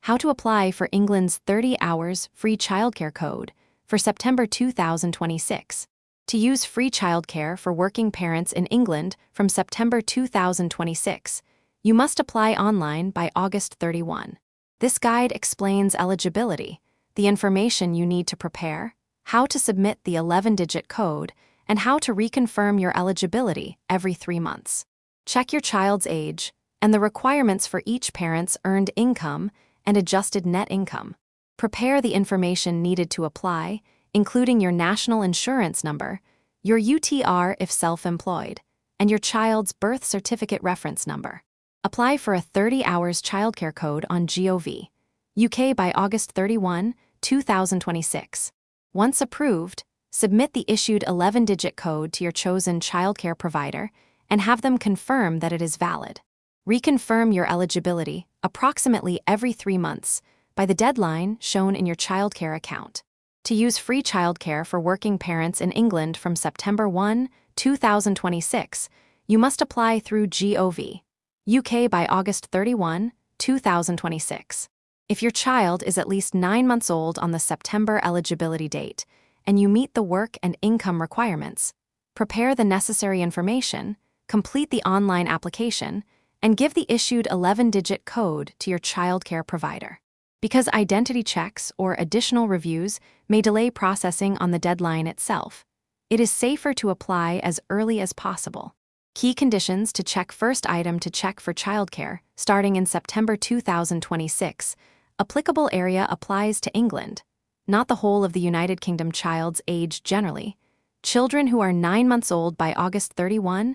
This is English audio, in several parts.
How to apply for England's 30 hours free childcare code for September 2026. To use free childcare for working parents in England from September 2026, you must apply online by August 31. This guide explains eligibility, the information you need to prepare, how to submit the 11-digit code, and how to reconfirm your eligibility every 3 months. Check your child's age and the requirements for each parent's earned income and adjusted net income. Prepare the information needed to apply, including your national insurance number, your UTR if self-employed, and your child's birth certificate reference number. Apply for a 30 hours childcare code on Gov. UK by August 31, 2026. Once approved, submit the issued 11-digit code to your chosen childcare provider and have them confirm that it is valid. Reconfirm your eligibility approximately every 3 months by the deadline shown in your childcare account. To use free childcare for working parents in England from September 1, 2026, you must apply through Gov. UK by August 31, 2026. If your child is at least 9 months old on the September eligibility date and you meet the work and income requirements, prepare the necessary information, complete the online application, and give the issued 11-digit code to your childcare provider. Because identity checks or additional reviews may delay processing on the deadline itself, it is safer to apply as early as possible. Key conditions to check: first item to check for childcare, starting in September 2026. Applicable area applies to England, not the whole of the United Kingdom. Child's age generally. Children who are 9 months old by August 31,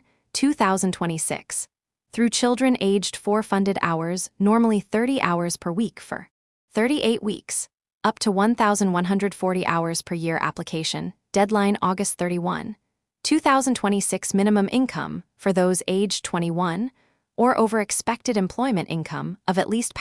2026. Through children aged 4 funded hours, normally 30 hours per week for 38 weeks, up to 1,140 hours per year application, deadline August 31, 2026. Minimum income for those aged 21 or over expected employment income of at least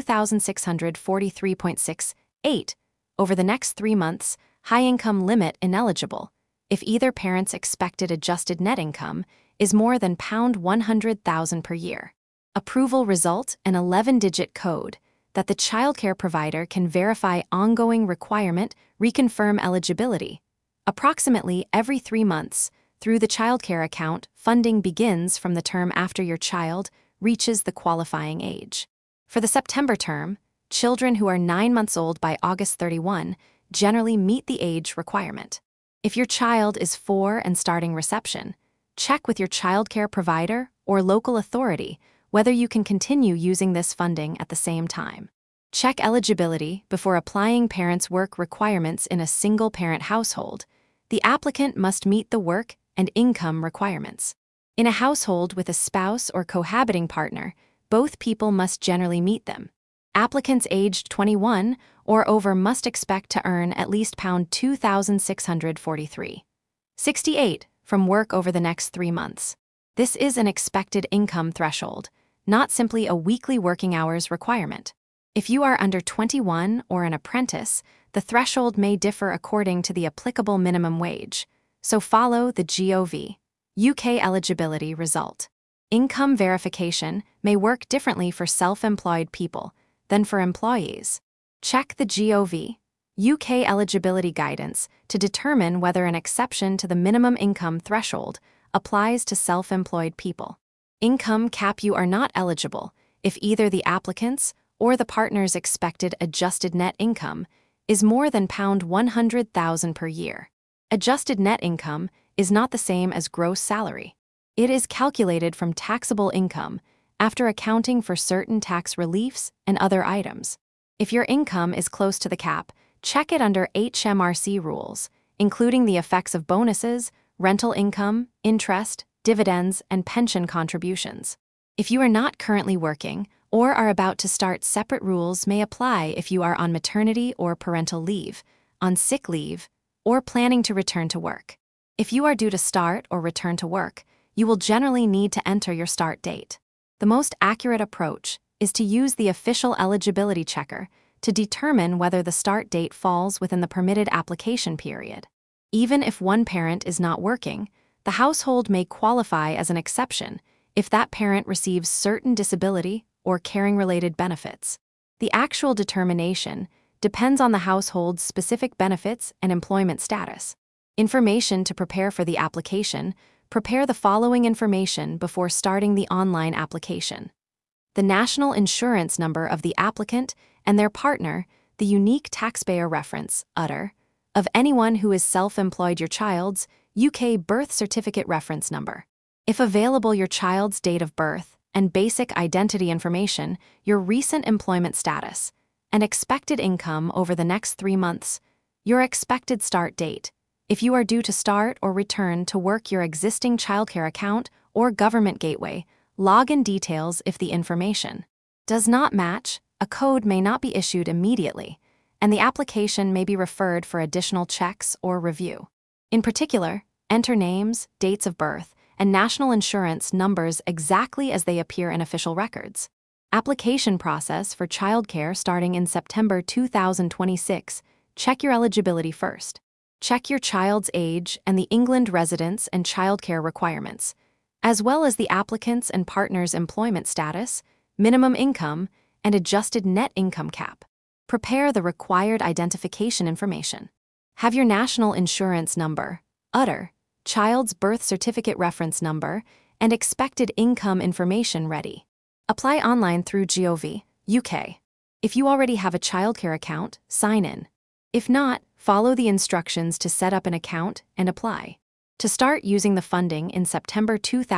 £2,643.68 over the next 3 months. High income limit ineligible if either parent's expected adjusted net income is more than £100,000 per year. Approval result: an 11-digit code that the childcare provider can verify ongoing requirement, reconfirm eligibility. Approximately every 3 months, through the childcare account, funding begins from the term after your child reaches the qualifying age. For the September term, children who are 9 months old by August 31 generally meet the age requirement. If your child is 4 and starting reception, check with your childcare provider or local authority whether you can continue using this funding at the same time. Check eligibility before applying. Parents' work requirements in a single-parent household. The applicant must meet the work and income requirements. In a household with a spouse or cohabiting partner, both people must generally meet them. Applicants aged 21 or over must expect to earn at least £2,643.68 from work over the next 3 months. This is an expected income threshold, not simply a weekly working hours requirement. If you are under 21 or an apprentice, the threshold may differ according to the applicable minimum wage, so follow the Gov. UK eligibility result. Income verification may work differently for self-employed people than for employees. Check the Gov. UK eligibility guidance to determine whether an exception to the minimum income threshold applies to self-employed people. Income cap: you are not eligible if either the applicant's or the partner's expected adjusted net income is more than £100,000 per year. Adjusted net income is not the same as gross salary. It is calculated from taxable income after accounting for certain tax reliefs and other items. If your income is close to the cap, check it under HMRC rules, including the effects of bonuses, rental income, interest, dividends, and pension contributions. If you are not currently working or are about to start, separate rules may apply if you are on maternity or parental leave, on sick leave, or planning to return to work. If you are due to start or return to work, you will generally need to enter your start date. The most accurate approach is to use the official eligibility checker to determine whether the start date falls within the permitted application period. Even if one parent is not working, the household may qualify as an exception if that parent receives certain disability or caring-related benefits. The actual determination depends on the household's specific benefits and employment status. Information to prepare for the application: prepare the following information before starting the online application: the national insurance number of the applicant and their partner, the unique taxpayer reference (UTR) of anyone who is self-employed, your child's UK birth certificate reference number. If available, your child's date of birth and basic identity information, your recent employment status, and expected income over the next 3 months, your expected start date, if you are due to start or return to work, your existing childcare account or government gateway, login details. If the information does not match, a code may not be issued immediately, and the application may be referred for additional checks or review. In particular, enter names, dates of birth, and national insurance numbers exactly as they appear in official records. Application process for childcare starting in September 2026. Check your eligibility first. Check your child's age and the England residence and childcare requirements, as well as the applicant's and partner's employment status, minimum income, and adjusted net income cap. Prepare the required identification information. Have your national insurance number, UTR, child's birth certificate reference number, and expected income information ready. Apply online through Gov. UK. If you already have a childcare account, sign in. If not, follow the instructions to set up an account and apply. To start using the funding in September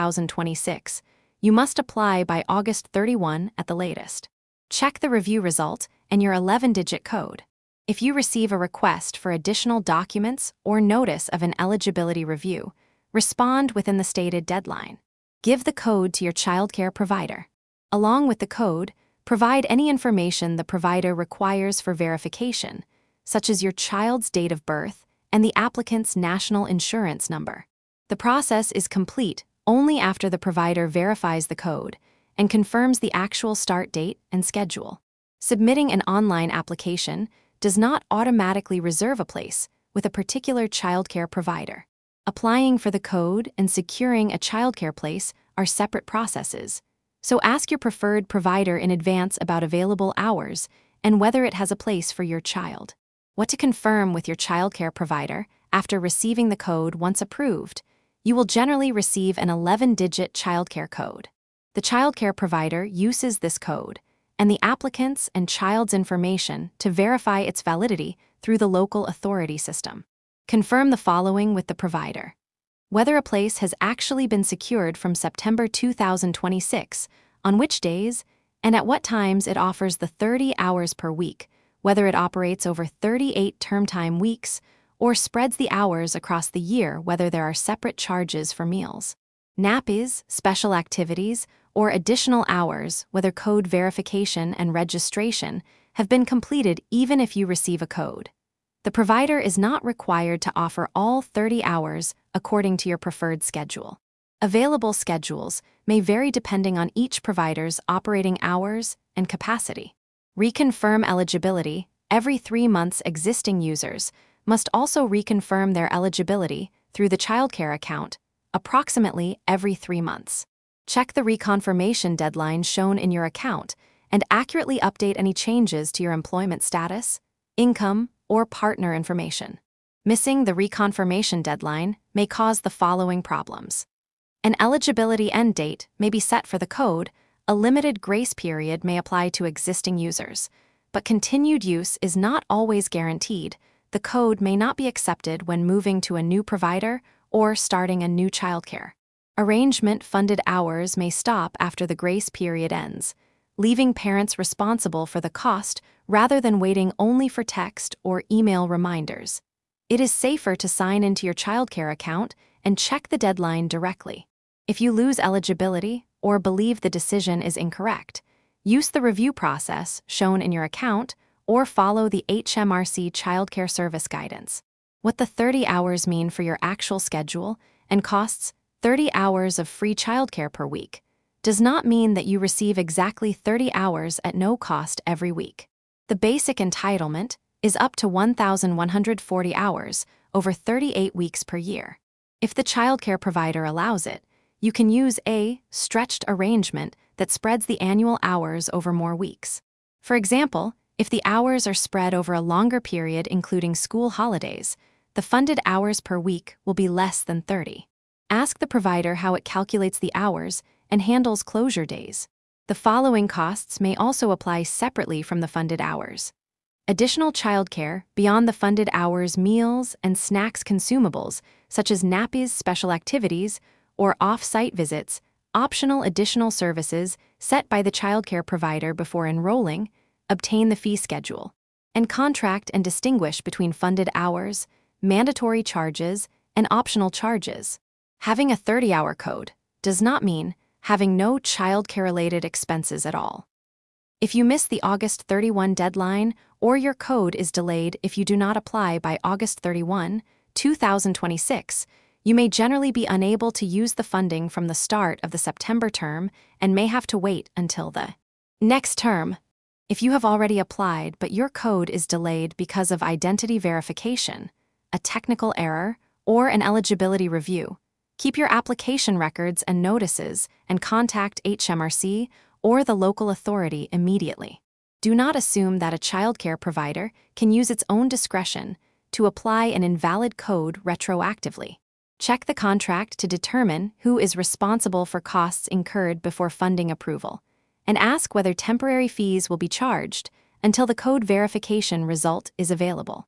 2026, you must apply by August 31 at the latest. Check the review result and your 11-digit code. If you receive a request for additional documents or notice of an eligibility review, respond within the stated deadline. Give the code to your childcare provider. Along with the code, provide any information the provider requires for verification, such as your child's date of birth and the applicant's national insurance number. The process is complete only after the provider verifies the code and confirms the actual start date and schedule. Submitting an online application does not automatically reserve a place with a particular childcare provider. Applying for the code and securing a childcare place are separate processes, so ask your preferred provider in advance about available hours and whether it has a place for your child. What to confirm with your childcare provider after receiving the code. Once approved, you will generally receive an 11-digit childcare code. The childcare provider uses this code and the applicant's and child's information to verify its validity through the local authority system. Confirm the following with the provider: whether a place has actually been secured from September 2026, on which days, and at what times it offers the 30 hours per week, whether it operates over 38 term time weeks, or spreads the hours across the year, whether there are separate charges for meals, nappies, special activities, or additional hours, whether code verification and registration have been completed even if you receive a code. The provider is not required to offer all 30 hours according to your preferred schedule. Available schedules may vary depending on each provider's operating hours and capacity. Reconfirm eligibility. Every 3 months, existing users must also reconfirm their eligibility through the childcare account, approximately every 3 months. Check the reconfirmation deadline shown in your account and accurately update any changes to your employment status, income, or partner information. Missing the reconfirmation deadline may cause the following problems. An eligibility end date may be set for the code. A limited grace period may apply to existing users, but continued use is not always guaranteed. The code may not be accepted when moving to a new provider or starting a new childcare arrangement. Funded hours may stop after the grace period ends, leaving parents responsible for the cost rather than waiting only for text or email reminders. It is safer to sign into your childcare account and check the deadline directly. If you lose eligibility or believe the decision is incorrect, use the review process shown in your account or follow the HMRC Childcare Service Guidance. What the 30 hours mean for your actual schedule and costs. 30 hours of free childcare per week does not mean that you receive exactly 30 hours at no cost every week. The basic entitlement is up to 1,140 hours over 38 weeks per year. If the childcare provider allows it, you can use a stretched arrangement that spreads the annual hours over more weeks. For example, if the hours are spread over a longer period including school holidays, the funded hours per week will be less than 30. Ask the provider how it calculates the hours and handles closure days. The following costs may also apply separately from the funded hours. Additional childcare beyond the funded hours, meals and snacks consumables, such as nappies, special activities, or off-site visits, optional additional services set by the childcare provider before enrolling, obtain the fee schedule, and contract and distinguish between funded hours, mandatory charges, and optional charges. Having a 30-hour code does not mean having no childcare-related expenses at all. If you miss the August 31 deadline or your code is delayed if you do not apply by August 31, 2026, you may generally be unable to use the funding from the start of the September term and may have to wait until the next term. If you have already applied but your code is delayed because of identity verification, a technical error, or an eligibility review, keep your application records and notices and contact HMRC or the local authority immediately. Do not assume that a childcare provider can use its own discretion to apply an invalid code retroactively. Check the contract to determine who is responsible for costs incurred before funding approval, and ask whether temporary fees will be charged until the code verification result is available.